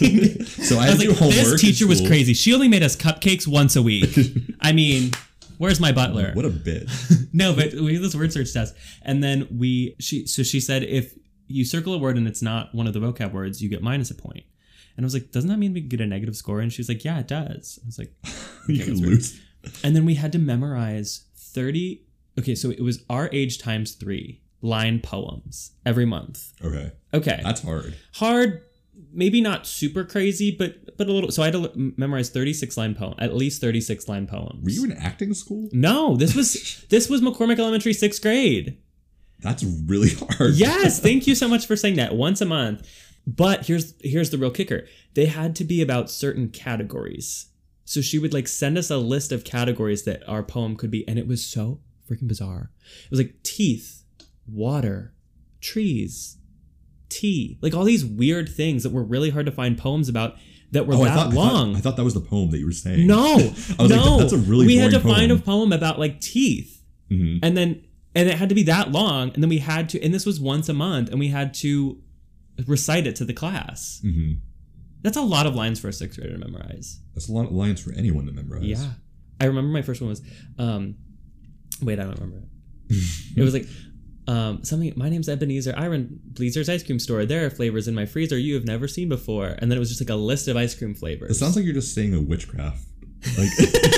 S2: so I was like,
S1: this teacher was crazy. She only made us cupcakes once a week. I mean, where's my butler?
S2: What a bitch.
S1: No, but we did this word search test, and then she said if you circle a word and it's not one of the vocab words, you get minus a point. And I was like, doesn't that mean we get a negative score? And she was like, yeah, it does. I was like, okay,
S2: you can lose.
S1: And then we had to memorize 30. Okay, so it was our age times 3 line poems every month. Okay.
S2: That's hard.
S1: Hard, maybe not super crazy, but a little. So I had to memorize 36 line poem, at least 36 line poems.
S2: Were you in acting school?
S1: No, this was McCormick Elementary 6th grade.
S2: That's really hard.
S1: Yes, thank you so much for saying that. Once a month. But here's the real kicker. They had to be about certain categories. So she would like send us a list of categories that our poem could be, and it was so freaking bizarre. It was like teeth, water, trees, tea, like all these weird things that were really hard to find poems about that were that long.
S2: I thought that was the poem that you were saying.
S1: No,
S2: I was like, that's a really
S1: we
S2: boring
S1: had to find a
S2: poem.
S1: poem about like teeth, and it had to be that long, and then we had to, and this was once a month, and we had to recite it to the class. That's a lot of lines for a 6th grader to memorize.
S2: That's a lot of lines for anyone to memorize.
S1: Yeah, I remember my first one was, wait, I don't remember it. It was like. Something. My name's Ebenezer. I run Bleezer's ice cream store. There are flavors in my freezer you have never seen before. And then it was just like a list of ice cream flavors.
S2: It sounds like you're just saying a witchcraft. Like,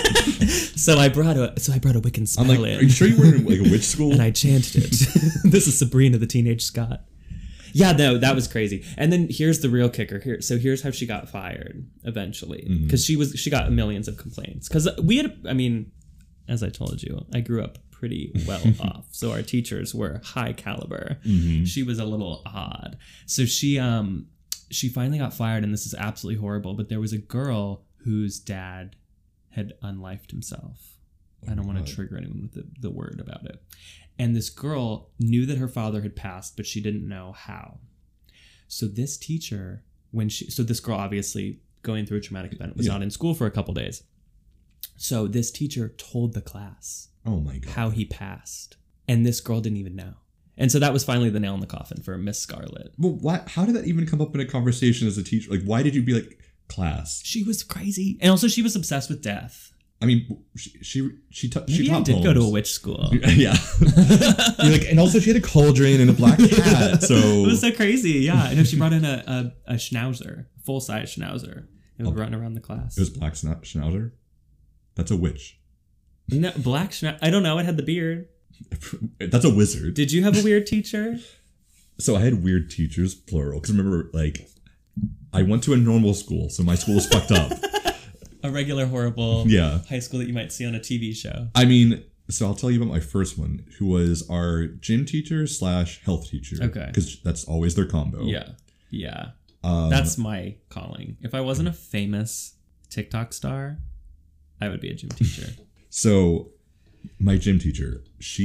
S1: so I brought a Wiccan spell
S2: I'm like,
S1: in.
S2: are you sure you were in like a witch school?
S1: And I chanted it. This is Sabrina the Teenage Scot. Yeah, no, that was crazy. And then here's the real kicker. Here's how she got fired eventually, because she got millions of complaints. Because we had, I mean, as I told you, I grew up pretty well off, so our teachers were high caliber. She was a little odd, so she finally got fired, and this is absolutely horrible, but there was a girl whose dad had unlifed himself. I don't want to trigger anyone with the word about it. And this girl knew that her father had passed, but she didn't know how. So this teacher, this girl obviously going through a traumatic event was not in school for a couple days. So this teacher told the class how he passed. And this girl didn't even know. And so that was finally the nail in the coffin for Miss Scarlett.
S2: Well, how did that even come up in a conversation as a teacher? Like, why did you be like, class?
S1: She was crazy. And also she was obsessed with death.
S2: I mean, she taught
S1: did go to a witch school.
S2: Yeah. You're like, and also she had a cauldron and a black cat. So
S1: it was so crazy. Yeah. I know she brought in a schnauzer, full-size schnauzer, and was running around the class.
S2: It was black schnauzer? That's a witch.
S1: No, black schnauzer. I don't know. It had the beard.
S2: That's a wizard.
S1: Did you have a weird teacher?
S2: So I had weird teachers, plural. Because remember, like, I went to a normal school, so my school was fucked up.
S1: A regular, horrible high school that you might see on a TV show.
S2: I mean, so I'll tell you about my first one, who was our gym teacher / health teacher. Okay. Because that's always their combo.
S1: Yeah. Yeah. That's my calling. If I wasn't a famous TikTok star, I would be a gym teacher.
S2: So my gym teacher,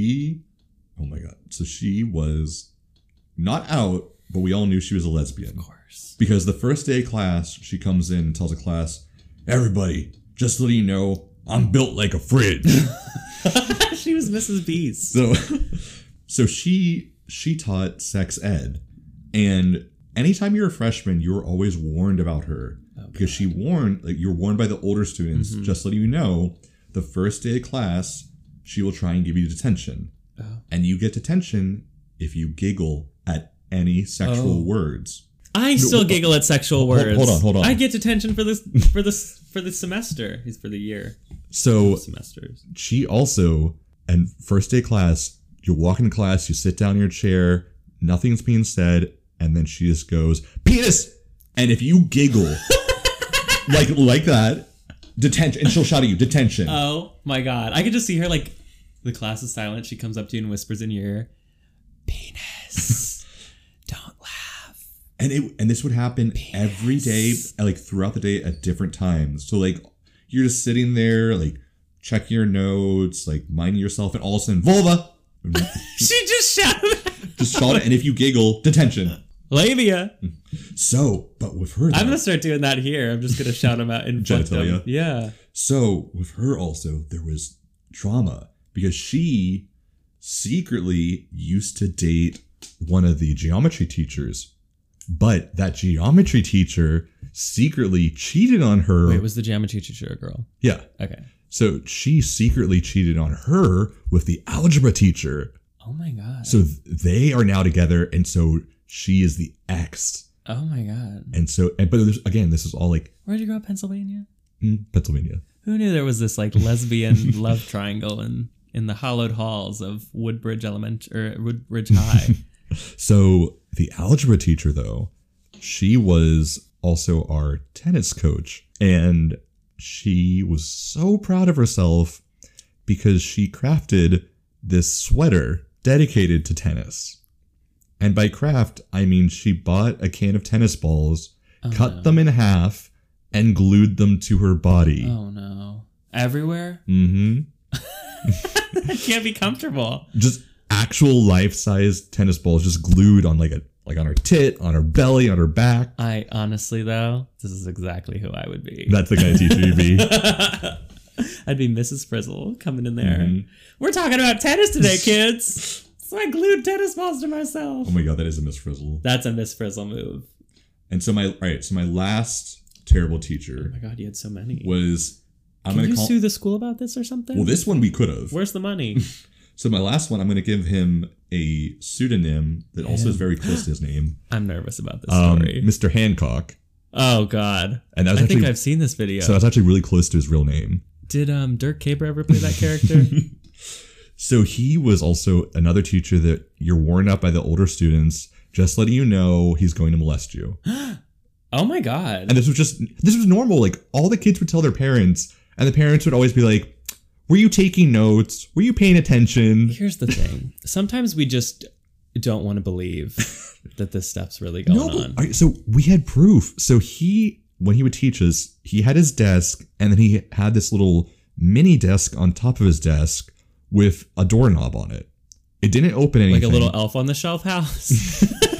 S2: oh my God. So she was not out, but we all knew she was a lesbian.
S1: Of course.
S2: Because the first day of class, she comes in and tells the class, everybody, just letting you know, I'm built like a fridge.
S1: She was Mrs. Beast.
S2: So she taught sex ed. And anytime you're a freshman, you were always warned about her. Because you're warned by the older students, just letting you know, the first day of class, she will try and give you detention. And you get detention if you giggle at any sexual words.
S1: I still giggle at sexual words.
S2: Hold on.
S1: I get detention for the semester. He's for the year.
S2: So
S1: semesters.
S2: She also, and first day class, you walk into class, you sit down in your chair, nothing's being said, and then she just goes, penis! And if you giggle like that, detention, and she'll shout at you, detention.
S1: Oh my God. I could just see her like, the class is silent. She comes up to you and whispers in your ear, penis. Don't laugh.
S2: And this would happen every day, like throughout the day at different times. So like you're just sitting there, like checking your notes, like minding yourself, and all of a sudden, vulva.
S1: She just shouted.
S2: Just shout it, and if you giggle, detention.
S1: Labia.
S2: So, but with her, though,
S1: I'm gonna start doing that here. I'm just gonna shout them out in
S2: genitalia.
S1: Yeah.
S2: So with her also, there was drama because she secretly used to date one of the geometry teachers, but that geometry teacher secretly cheated on her.
S1: Wait, was the geometry teacher a girl?
S2: Yeah.
S1: Okay.
S2: So she secretly cheated on her with the algebra teacher.
S1: Oh my God.
S2: So they are now together, and so she is the ex.
S1: Oh my God.
S2: And so, but again, this is all like.
S1: Where'd you grow up? Pennsylvania?
S2: Pennsylvania.
S1: Who knew there was this like lesbian love triangle in the hallowed halls of Woodbridge High?
S2: So the algebra teacher, though, she was also our tennis coach, and she was so proud of herself because she crafted this sweater dedicated to tennis. And by craft, I mean she bought a can of tennis balls, cut them in half, and glued them to her body.
S1: Oh no. Everywhere?
S2: Mm-hmm.
S1: It can't be comfortable.
S2: Just actual life-size tennis balls just glued on like a Like on her tit, on her belly, on her back.
S1: I honestly, though, this is exactly who I would be.
S2: That's the kind of teacher you'd be.
S1: I'd be Mrs. Frizzle coming in there. Mm-hmm. We're talking about tennis today, kids. So I glued tennis balls to myself.
S2: Oh my god, that is a Miss Frizzle.
S1: That's a Miss Frizzle move.
S2: And so my last terrible teacher.
S1: Oh my god, you had so many.
S2: Was
S1: Can you sue the school about this or something?
S2: Well, this one we could have.
S1: Where's the money?
S2: So my last one, I'm going to give him a pseudonym that also is very close to his name.
S1: I'm nervous about this story.
S2: Mr. Hancock.
S1: Oh god.
S2: And that was
S1: I think I've seen this video.
S2: So that's actually really close to his real name.
S1: Did Dirk Caber ever play that character?
S2: So he was also another teacher that you're warned up by the older students, just letting you know he's going to molest you.
S1: Oh my god.
S2: And this was normal. Like all the kids would tell their parents, and the parents would always be like, were you taking notes? Were you paying attention?
S1: Here's the thing. Sometimes we just don't want to believe that this stuff's really going on.
S2: So we had proof. So when he would teach us, he had his desk, and then he had this little mini desk on top of his desk with a doorknob on it. It didn't open anything.
S1: Like a little Elf on the Shelf house?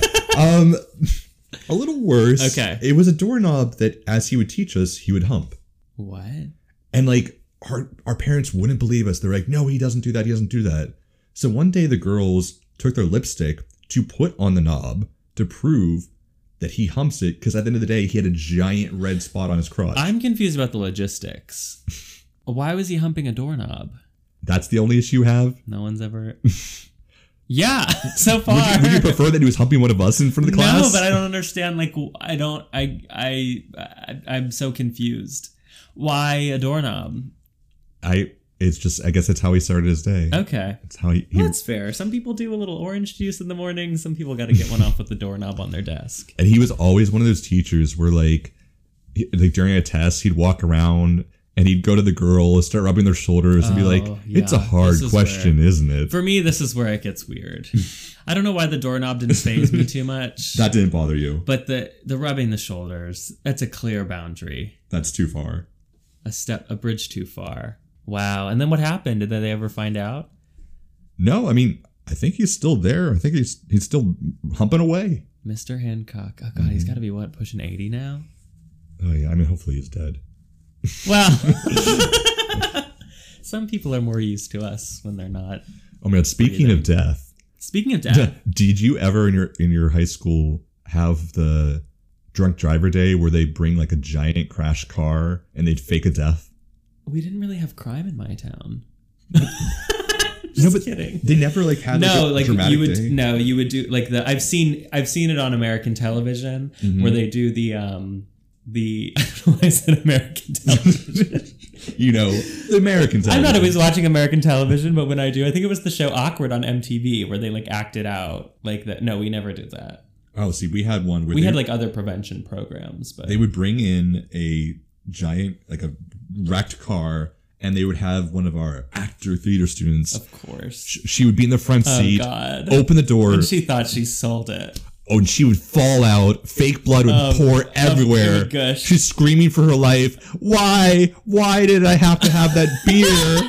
S2: A little worse.
S1: Okay.
S2: It was a doorknob that, as he would teach us, he would hump.
S1: What?
S2: And like our parents wouldn't believe us. They're like, no, he doesn't do that. He doesn't do that. So one day the girls took their lipstick to put on the knob to prove that he humps it, because at the end of the day, he had a giant red spot on his crotch.
S1: I'm confused about the logistics. Why was he humping a doorknob?
S2: That's the only issue you have?
S1: No one's ever... Yeah, so far.
S2: Would you prefer that he was humping one of us in front of the class?
S1: No, but I don't understand. Like, I'm so confused. Why a doorknob?
S2: I guess that's how he started his day.
S1: Okay.
S2: That's how he
S1: That's fair. Some people do a little orange juice in the morning. Some people got to get one off with the doorknob on their desk.
S2: And he was always one of those teachers where like during a test, he'd walk around and he'd go to the girl, start rubbing their shoulders, and be like, it's a hard question, isn't it?
S1: For me, this is where it gets weird. I don't know why the doorknob didn't faze me too much.
S2: That didn't bother you.
S1: But the rubbing the shoulders, that's a clear boundary.
S2: That's too far.
S1: A bridge too far. Wow. And then what happened? Did they ever find out?
S2: No, I mean, I think he's still there. I think he's still humping away.
S1: Mr. Hancock. Oh, God, he's got to be, what, pushing 80 now?
S2: Oh, yeah. I mean, hopefully he's dead.
S1: Well, some people are more used to us when they're not.
S2: Oh, man, speaking of death.
S1: Speaking of death.
S2: Did you ever in your high school have the drunk driver day where they bring like a giant crash car and they'd fake a death?
S1: We didn't really have crime in my town.
S2: Just
S1: kidding.
S2: They never like had like a dramatic day.
S1: No, you would do like I've seen it on American television where they do the I don't know why I said American television.
S2: The American television.
S1: I'm not always watching American television, but when I do, I think it was the show Awkward on MTV where they like acted out like that. No, we never did that.
S2: Oh, see, we had one where
S1: we had like other prevention programs, but
S2: they would bring in a giant, like a wrecked car, and they would have one of our actor theater students.
S1: Of course.
S2: She would be in the front seat, open the door.
S1: And she thought she sold it.
S2: Oh, and she would fall out. Fake blood would pour everywhere.
S1: Gosh.
S2: She's screaming for her life. Why? Why did I have to have that beer?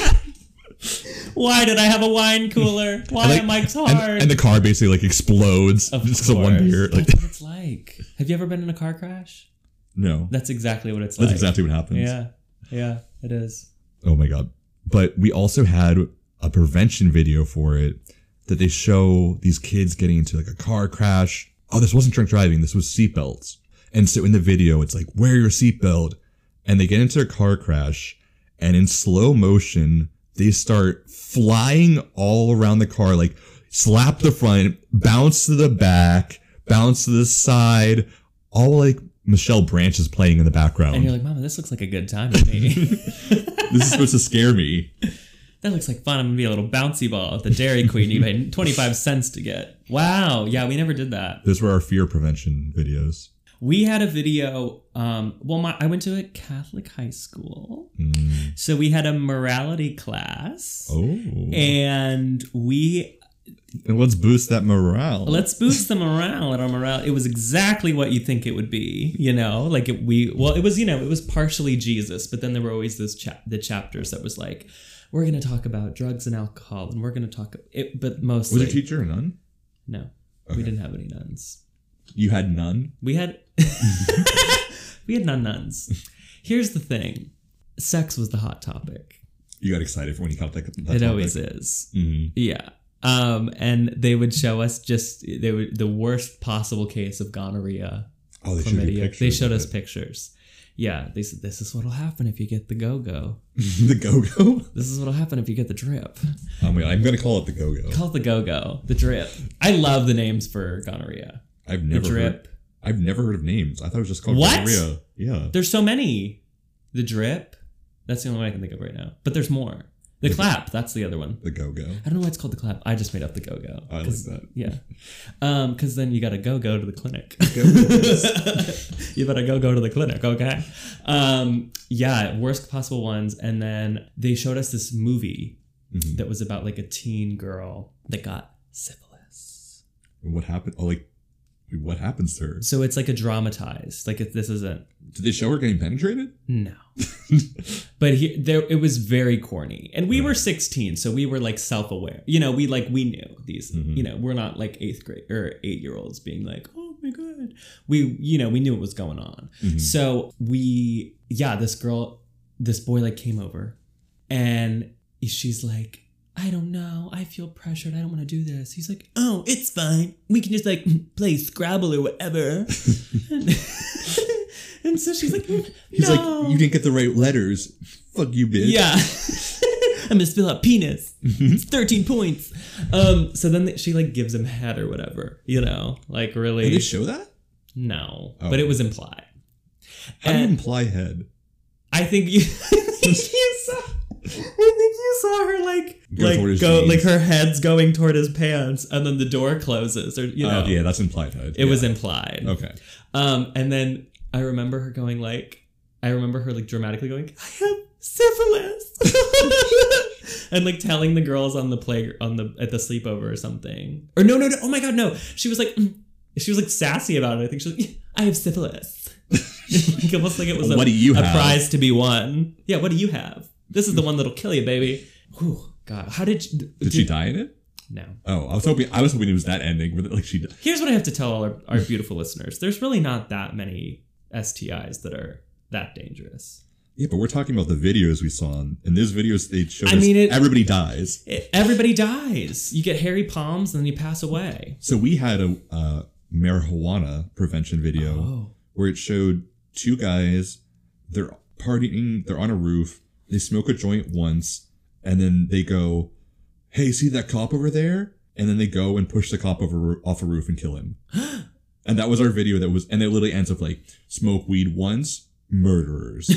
S1: Why did I have a wine cooler? Why am I hard?
S2: And the car basically like explodes. Just because of one beer.
S1: That's what it's like. Have you ever been in a car crash?
S2: No.
S1: That's exactly what it's like.
S2: That's exactly what happens.
S1: Yeah, it is.
S2: Oh my God. But we also had a prevention video for it that they show these kids getting into like a car crash. Oh, this wasn't drunk driving. This was seatbelts. And so in the video, it's like, wear your seatbelt. And they get into a car crash, and in slow motion, they start flying all around the car, like slap the front, bounce to the back, bounce to the side, all like Michelle Branch is playing in the background.
S1: And you're like, Mama, this looks like a good time to me.
S2: This is supposed to scare me.
S1: That looks like fun. I'm going to be a little bouncy ball at the Dairy Queen you paid 25 cents to get. Wow. Yeah, we never did that.
S2: Those were our fear prevention videos.
S1: We had a video. I went to a Catholic high school. So we had a morality class.
S2: Oh.
S1: And
S2: let's boost that morale.
S1: Let's boost the morale at our morale. It was exactly what you think it would be, like it was partially Jesus, but then there were always those the chapters that was like, we're going to talk about drugs and alcohol, and we're going to talk but mostly.
S2: Was your teacher a nun?
S1: No. We didn't have any nuns.
S2: You had none?
S1: We had we had nuns. Here's the thing. Sex was the hot topic.
S2: You got excited for when you caught that
S1: It
S2: topic.
S1: always is.
S2: Mm-hmm.
S1: Yeah. And they would show us the worst possible case of gonorrhea.
S2: Oh, they showed you
S1: Chlamydia.
S2: pictures.
S1: They showed
S2: of
S1: us
S2: it.
S1: pictures. Yeah, they said, this is what'll happen if you get the go-go.
S2: The go-go?
S1: This is what'll happen if you get the drip.
S2: Oh my god, I'm gonna call it the go-go.
S1: Call it the go-go. The drip. I love the names for gonorrhea.
S2: I've
S1: The
S2: never
S1: drip.
S2: heard. I've never heard of names. I thought it was just called
S1: What?
S2: gonorrhea. Yeah.
S1: There's so many. The drip. That's the only one I can think of right now. But there's more. The clap. That's the other one.
S2: The go-go.
S1: I don't know why it's called the clap. I just made up the go-go.
S2: I like that.
S1: Yeah. Because then you got to go to the clinic. You better go to the clinic, okay? Yeah, worst possible ones. And then they showed us this movie that was about like a teen girl that got syphilis.
S2: What happened? Oh, like, what happens to her?
S1: So it's like a dramatized. Like this isn't.
S2: Did they show her getting penetrated?
S1: No. But it was very corny. And we were 16, so we were like self-aware. You know, we knew these, you know, we're not like 8th grade or 8-year-olds being like, oh my God. We knew what was going on. So this boy like came over and she's like, I don't know. I feel pressured. I don't want to do this. He's like, oh, it's fine. We can just like play Scrabble or whatever. And so she's like, no.
S2: He's like, you didn't get the right letters. Fuck you, bitch.
S1: Yeah. I'm gonna spill out penis. It's 13 points. So then she like gives him head or whatever, you know, like really.
S2: Did they show that?
S1: No,
S2: Oh.
S1: but it was implied.
S2: How do you
S1: And
S2: imply head?
S1: I think you saw her like
S2: Go toward his
S1: go
S2: jeans.
S1: like her head's going toward his pants, and then the door closes, or you know,
S2: Oh, yeah, that's implied head.
S1: it was implied.
S2: Okay.
S1: And then I remember her going like, dramatically going, I have syphilis, and like telling the girls on the at the sleepover or something. Or no, oh my God, no. She was like sassy about it. I think she was like, I have syphilis. Like, almost like it was
S2: What do you
S1: a
S2: have?
S1: prize to be won. Yeah, what do you have? This is the one that'll kill you, baby. Whew, God, how did
S2: Did she die in it?
S1: No.
S2: Oh, I was hoping it was that ending where like she died.
S1: Here's what I have to tell our beautiful listeners. There's really not that many STIs that are that dangerous.
S2: Yeah, but we're talking about the videos we saw. In those videos, they showed everybody dies.
S1: Everybody dies. You get hairy palms and then you pass away.
S2: So we had a marijuana prevention video where it showed two guys. They're partying. They're on a roof. They smoke a joint once, and then they go, "Hey, see that cop over there?" And then they go and push the cop off a roof and kill him. And that was our video. And it literally ends up like, smoke weed once, murderers.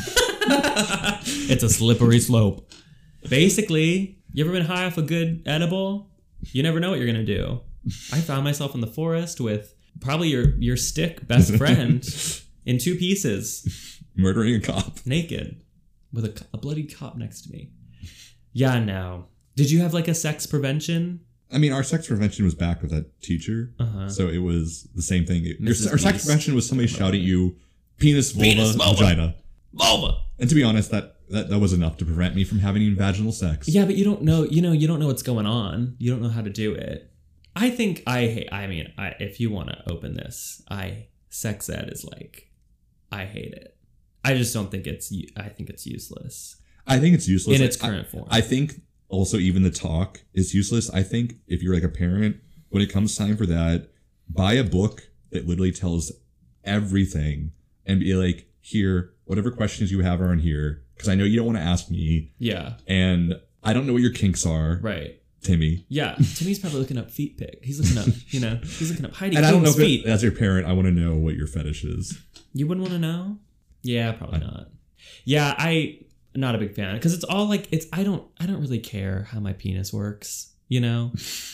S1: It's a slippery slope. Basically, you ever been high off a good edible? You never know what you're gonna do. I found myself in the forest with probably your stick best friend in 2 pieces,
S2: Murdering a cop.
S1: naked, with a bloody cop next to me. Yeah, no. Did you have like a sex prevention?
S2: I mean, our sex prevention was back with that teacher. So it was the same thing. Our sex
S1: Beast.
S2: prevention was somebody shouting at you, penis, vulva, vagina.
S1: Vulva.
S2: And to be honest, that was enough to prevent me from having vaginal sex.
S1: Yeah, but you don't know, you don't know what's going on. You don't know how to do it. I think if you want to open this, sex ed is like, I hate it. I just don't think I think it's useless.
S2: I think it's useless.
S1: In its current form.
S2: I think also even the talk is useless. I think if you're like a parent, when it comes time for that, buy a book that literally tells everything and be like, here, whatever questions you have are in here. Because I know you don't want to ask me.
S1: Yeah.
S2: And I don't know what your kinks are.
S1: Right.
S2: Timmy.
S1: Yeah. Timmy's probably looking up feet pic. He's looking up, he's looking up Heidi
S2: And I don't know
S1: Klum's
S2: if
S1: feet.
S2: as your parent, I want to know what your fetish is.
S1: You wouldn't want to know? Yeah, probably not. Yeah, I'm not a big fan because it's all like I don't really care how my penis works, you know?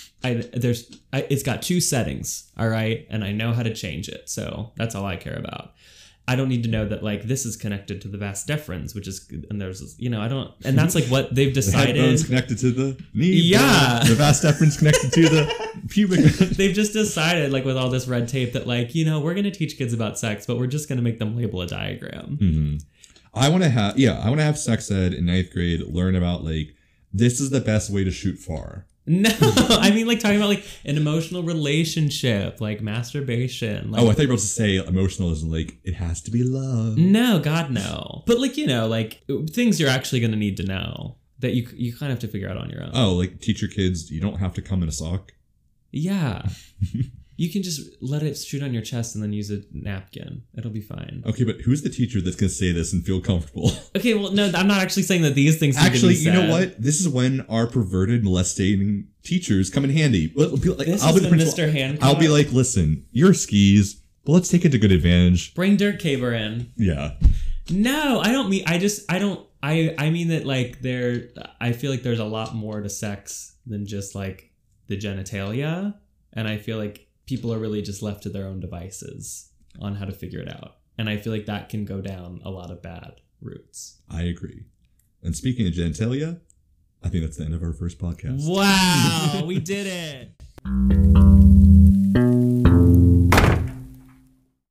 S1: It's got 2 settings, all right? And I know how to change it. So that's all I care about. I don't need to know that like this is connected to the vas deferens, which is, and there's, I don't, and that's like what they've decided.
S2: The headphones connected to the knee.
S1: Yeah.
S2: The vas deferens connected to the pubic.
S1: They've just decided like with all this red tape that like, we're going to teach kids about sex, but we're just going to make them label a diagram.
S2: Mm-hmm. I want to have sex ed in 9th grade, learn about like, this is the best way to shoot far.
S1: No, I mean like talking about like an emotional relationship, like masturbation. Like,
S2: Oh, I thought you were about to say emotional as in like it has to be love.
S1: no, God, no. But like, you know, like things you're actually going to need to know that you kind of have to figure out on your own.
S2: Oh, like teach your kids you don't have to come in a sock.
S1: Yeah. You can just let it shoot on your chest and then use a napkin. It'll be fine.
S2: Okay, but who's the teacher that's going to say this and feel comfortable?
S1: Okay, well, no, I'm not actually saying that these things need to
S2: Actually,
S1: be
S2: you
S1: said.
S2: know what? This is when our perverted, molesting teachers come in handy. I'll be like,
S1: This
S2: I'll
S1: is
S2: be the
S1: when
S2: principal.
S1: Mr. Hancock.
S2: I'll be like, listen, you're skis, but let's take it to good advantage.
S1: Bring Dirk Caver in.
S2: Yeah.
S1: No, I don't mean, I mean that like I feel like there's a lot more to sex than just like the genitalia. And I feel like people are really just left to their own devices on how to figure it out. And I feel like that can go down a lot of bad routes.
S2: I agree. And speaking of genitalia, I think that's the end of our first podcast.
S1: Wow, we did it.